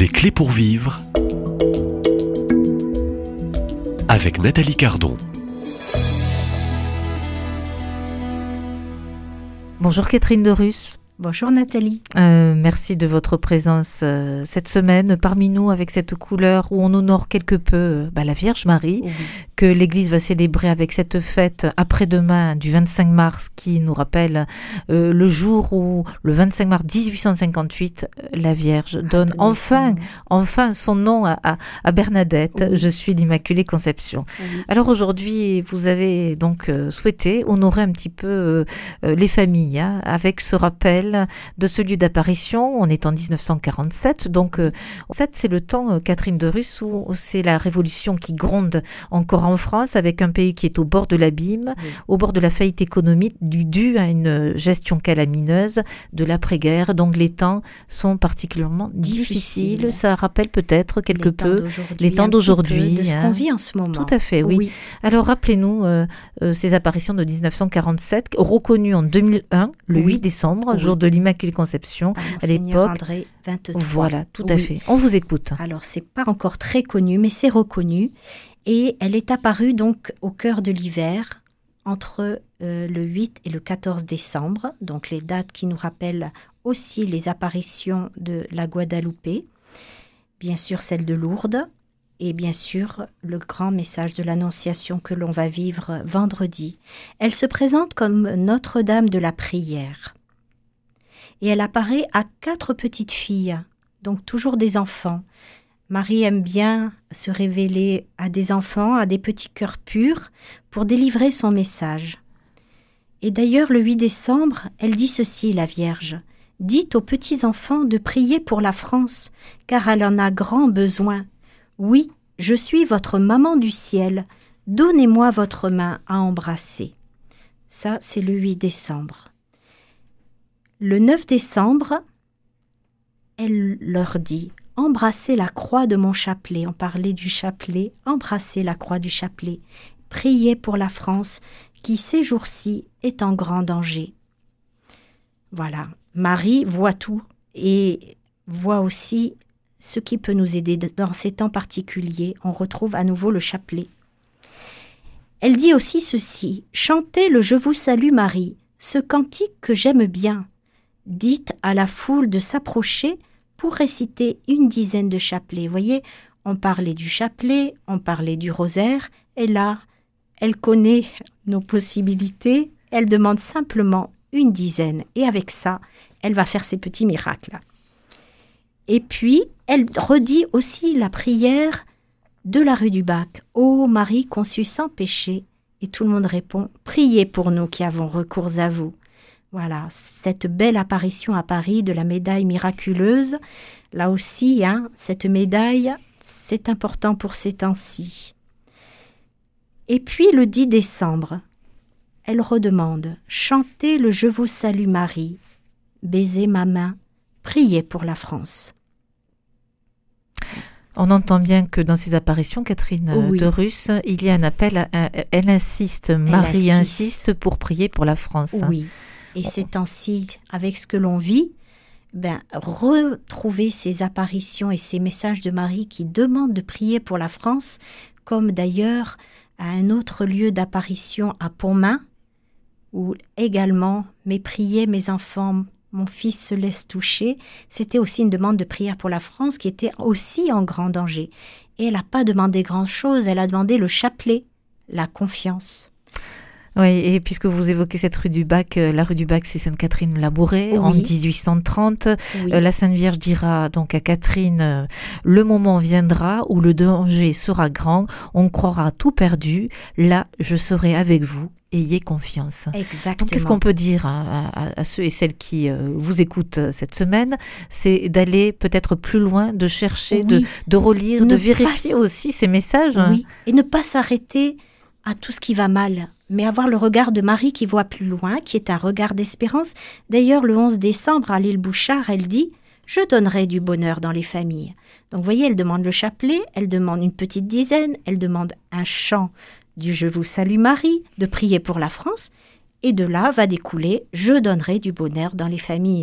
Des clés pour vivre avec Nathalie Cardon. Bonjour Catherine de Russe. Bonjour Nathalie. Merci de votre présence cette semaine parmi nous avec cette couleur où on honore quelque peu la Vierge Marie, que l'Église va célébrer avec cette fête après-demain du 25 mars qui nous rappelle le jour où, le 25 mars 1858, la Vierge donne enfin son nom à Bernadette. Je suis l'Immaculée Conception. Alors aujourd'hui, vous avez donc souhaité honorer un petit peu les familles avec ce rappel de ce lieu d'apparition. On est en 1947, donc c'est le temps, Catherine de Russe, où c'est la révolution qui gronde encore en France, avec un pays qui est au bord de l'abîme, au bord de la faillite économique due à une gestion calamineuse de l'après-guerre. Donc les temps sont particulièrement difficiles. Ça rappelle peut-être quelque peu les temps d'aujourd'hui. De ce qu'on vit en ce moment. Tout à fait, oui. Alors rappelez-nous ces apparitions de 1947, reconnues en 2001, le 8 décembre, jour de l'Immaculée Conception, à l'époque. André 23. Voilà, tout à fait. On vous écoute. Alors, c'est pas encore très connu, mais c'est reconnu. Et elle est apparue donc au cœur de l'hiver, entre le 8 et le 14 décembre. Donc, les dates qui nous rappellent aussi les apparitions de la Guadeloupe, bien sûr celle de Lourdes, et bien sûr le grand message de l'Annonciation que l'on va vivre vendredi. Elle se présente comme Notre-Dame de la prière. Et elle apparaît à 4 petites filles, donc toujours des enfants. Marie aime bien se révéler à des enfants, à des petits cœurs purs, pour délivrer son message. Et d'ailleurs, le 8 décembre, elle dit ceci, la Vierge. « Dites aux petits enfants de prier pour la France, car elle en a grand besoin. Oui, je suis votre maman du ciel. Donnez-moi votre main à embrasser. » Ça, c'est le 8 décembre. Le 9 décembre, elle leur dit « Embrassez la croix de mon chapelet ». On parlait du chapelet. « Embrassez la croix du chapelet. Priez pour la France qui, ces jours-ci, est en grand danger. » Voilà. Marie voit tout et voit aussi ce qui peut nous aider dans ces temps particuliers. On retrouve à nouveau le chapelet. Elle dit aussi ceci « Chantez le Je vous salue Marie, ce cantique que j'aime bien. » Dites à la foule de s'approcher pour réciter une dizaine de chapelets. Vous voyez, on parlait du chapelet, on parlait du rosaire, et là, elle connaît nos possibilités, elle demande simplement une dizaine, et avec ça, elle va faire ses petits miracles. Et puis, elle redit aussi la prière de la rue du Bac. « Ô Marie conçue sans péché », et tout le monde répond « Priez pour nous qui avons recours à vous ». Voilà, cette belle apparition à Paris de la médaille miraculeuse. Là aussi, cette médaille, c'est important pour ces temps-ci. Et puis le 10 décembre, elle redemande « Chantez le Je vous salue Marie, baisez ma main, priez pour la France ». On entend bien que dans ces apparitions, Catherine de Russe, il y a un appel, elle insiste, Marie insiste pour prier pour la France. Oui. Et ces temps-ci, avec ce que l'on vit, retrouver ces apparitions et ces messages de Marie qui demandent de prier pour la France, comme d'ailleurs à un autre lieu d'apparition à Pontmain, où également « Mais priez mes enfants, mon fils se laisse toucher », c'était aussi une demande de prière pour la France qui était aussi en grand danger. Et elle n'a pas demandé grand-chose, elle a demandé le chapelet, la confiance. Oui, et puisque vous évoquez cette rue du Bac, la rue du Bac, c'est Sainte-Catherine-Labouré, en 1830. La Sainte Vierge dira donc à Catherine, le moment viendra où le danger sera grand, on croira tout perdu, là je serai avec vous. Ayez confiance. Exactement. Donc, qu'est-ce qu'on peut dire à ceux et celles qui vous écoutent cette semaine? C'est d'aller peut-être plus loin, de chercher, de relire, de vérifier aussi ces messages. Oui, et ne pas s'arrêter à tout ce qui va mal, mais avoir le regard de Marie qui voit plus loin, qui est un regard d'espérance. D'ailleurs, le 11 décembre, à l'île Bouchard, elle dit « Je donnerai du bonheur dans les familles ». Donc, vous voyez, elle demande le chapelet, elle demande une petite dizaine, elle demande un chant du « Je vous salue Marie », de prier pour la France, et de là va découler « Je donnerai du bonheur dans les familles ».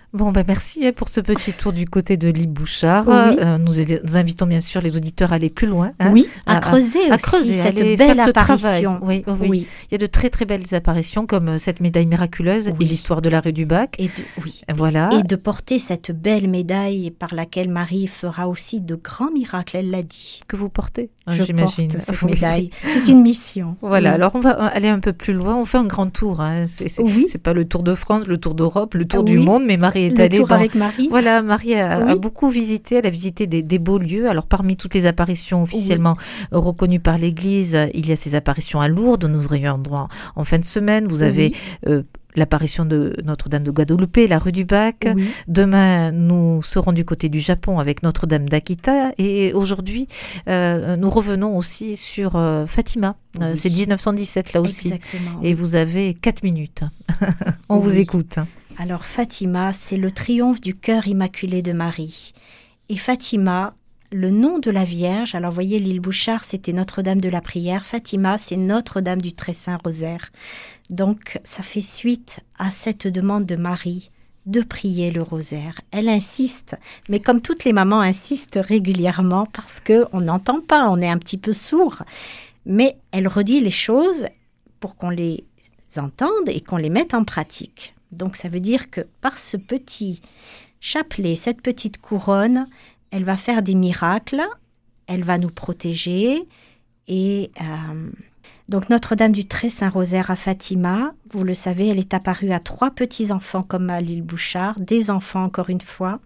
Bon, ben merci pour ce petit tour du côté de l'île Bouchard. Oui. Nous invitons bien sûr les auditeurs à aller plus loin. Oui, à creuser aussi cette belle apparition. Oui. Il y a de très très belles apparitions comme cette médaille miraculeuse et l'histoire de la rue du Bac. Voilà. Et de porter cette belle médaille par laquelle Marie fera aussi de grands miracles, elle l'a dit. Que vous portez, j'imagine. Porte cette médaille. C'est une mission. Voilà, alors on va aller un peu plus loin. On fait un grand tour. C'est pas le tour de France, le tour d'Europe, le tour du monde, mais Marie est allée avec Marie. Voilà, Marie a beaucoup visité, elle a visité des beaux lieux. Alors parmi toutes les apparitions officiellement reconnues par l'Église, il y a ces apparitions à Lourdes, nous reviendrons en fin de semaine. Vous avez l'apparition de Notre-Dame de Guadeloupe, la rue du Bac. Demain, nous serons du côté du Japon avec Notre-Dame d'Akita. Et aujourd'hui, nous revenons aussi sur Fatima. C'est 1917 là aussi. Exactement. Et vous avez 4 minutes. On vous écoute. Alors Fatima, c'est le triomphe du cœur immaculé de Marie. Et Fatima, le nom de la Vierge, alors voyez l'île Bouchard, c'était Notre-Dame de la Prière. Fatima, c'est Notre-Dame du Très Saint Rosaire. Donc ça fait suite à cette demande de Marie de prier le rosaire. Elle insiste, mais comme toutes les mamans insistent régulièrement parce qu'on n'entend pas, on est un petit peu sourd. Mais elle redit les choses pour qu'on les entende et qu'on les mette en pratique. Donc ça veut dire que par ce petit chapelet, cette petite couronne, elle va faire des miracles, elle va nous protéger. Et donc Notre-Dame du Très Saint Rosaire à Fatima, vous le savez, elle est apparue à 3 petits-enfants comme à l'île Bouchard, des enfants encore une fois.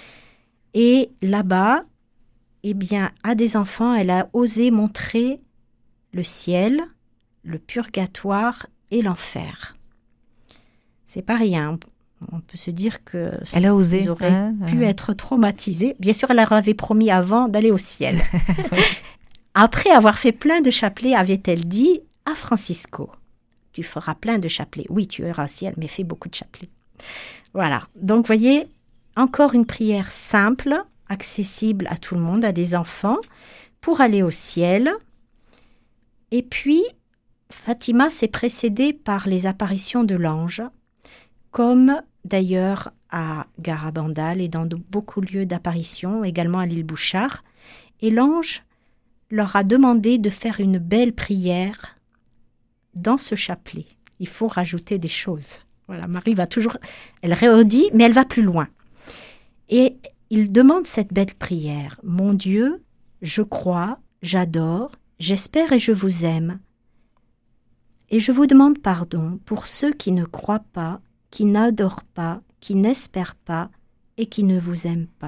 Et là-bas, à des enfants, elle a osé montrer le ciel, le purgatoire et l'enfer. C'est pas rien. On peut se dire que elle a osé. Ils auraient pu être traumatisés. Bien sûr, elle leur avait promis avant d'aller au ciel. Après avoir fait plein de chapelets, avait-elle dit à Francisco, tu feras plein de chapelets. Oui, tu iras au ciel, mais fais beaucoup de chapelets. Voilà. Donc, voyez, encore une prière simple, accessible à tout le monde, à des enfants, pour aller au ciel. Et puis, Fatima s'est précédée par les apparitions de l'ange, comme d'ailleurs à Garabandal et dans beaucoup de lieux d'apparition, également à l'île Bouchard. Et l'ange leur a demandé de faire une belle prière dans ce chapelet. Il faut rajouter des choses. Voilà, Marie va toujours... Elle redit, mais elle va plus loin. Et il demande cette belle prière. « Mon Dieu, je crois, j'adore, j'espère et je vous aime. Et je vous demande pardon pour ceux qui ne croient pas, qui n'adorent pas, qui n'espèrent pas et qui ne vous aiment pas. »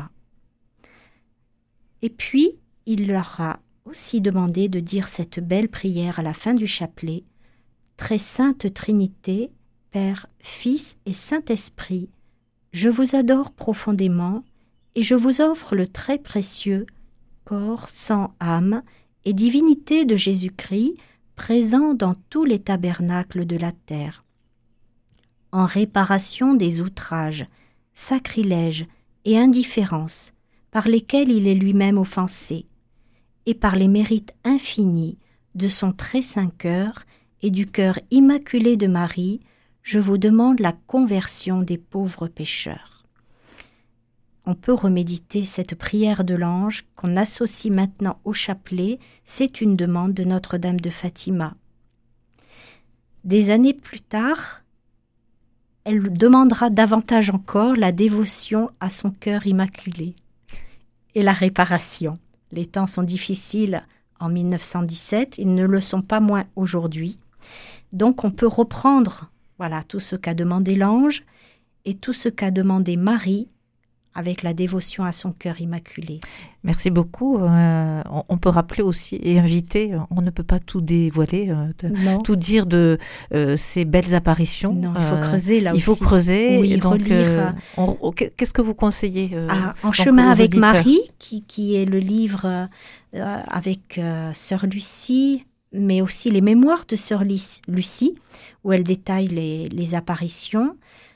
Et puis, il leur a aussi demandé de dire cette belle prière à la fin du chapelet. « Très sainte Trinité, Père, Fils et Saint-Esprit, je vous adore profondément et je vous offre le très précieux corps, sang, âme et divinité de Jésus-Christ présent dans tous les tabernacles de la terre, en réparation des outrages, sacrilèges et indifférences par lesquels il est lui-même offensé, et par les mérites infinis de son très saint cœur et du cœur immaculé de Marie, je vous demande la conversion des pauvres pécheurs. » On peut reméditer cette prière de l'ange qu'on associe maintenant au chapelet. C'est une demande de Notre-Dame de Fatima. Des années plus tard, elle demandera davantage encore la dévotion à son cœur immaculé et la réparation. Les temps sont difficiles en 1917, ils ne le sont pas moins aujourd'hui. Donc on peut reprendre tout ce qu'a demandé l'ange et tout ce qu'a demandé Marie avec la dévotion à son cœur immaculé. Merci beaucoup. On peut rappeler aussi et inviter, on ne peut pas tout dévoiler, tout dire de ces belles apparitions. Non, il faut creuser là aussi. Il faut creuser. Oui, et donc, relire. Qu'est-ce que vous conseillez En chemin avec Marie, qui est le livre avec Sœur Lucie, mais aussi les mémoires de Sœur Lucie, où elle détaille les apparitions.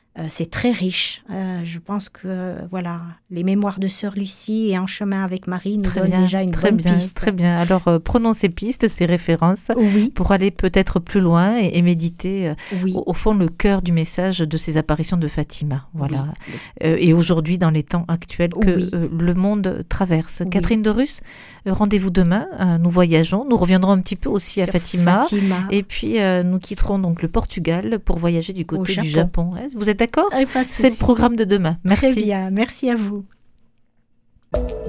c'est très riche. Je pense que voilà, les mémoires de Sœur Lucie et En chemin avec Marie nous donnent déjà une bonne piste. Très bien. Alors prenons ces pistes, ces références pour aller peut-être plus loin et méditer au fond le cœur du message de ces apparitions de Fatima. Voilà. Et aujourd'hui, dans les temps actuels que le monde traverse. Catherine de Rus, rendez-vous demain. Nous voyageons. Nous reviendrons un petit peu aussi à Fatima. Et puis nous quitterons donc le Portugal pour voyager du côté du Japon. Vous êtes d'accord ? C'est le programme de demain. Merci. Très bien, merci à vous.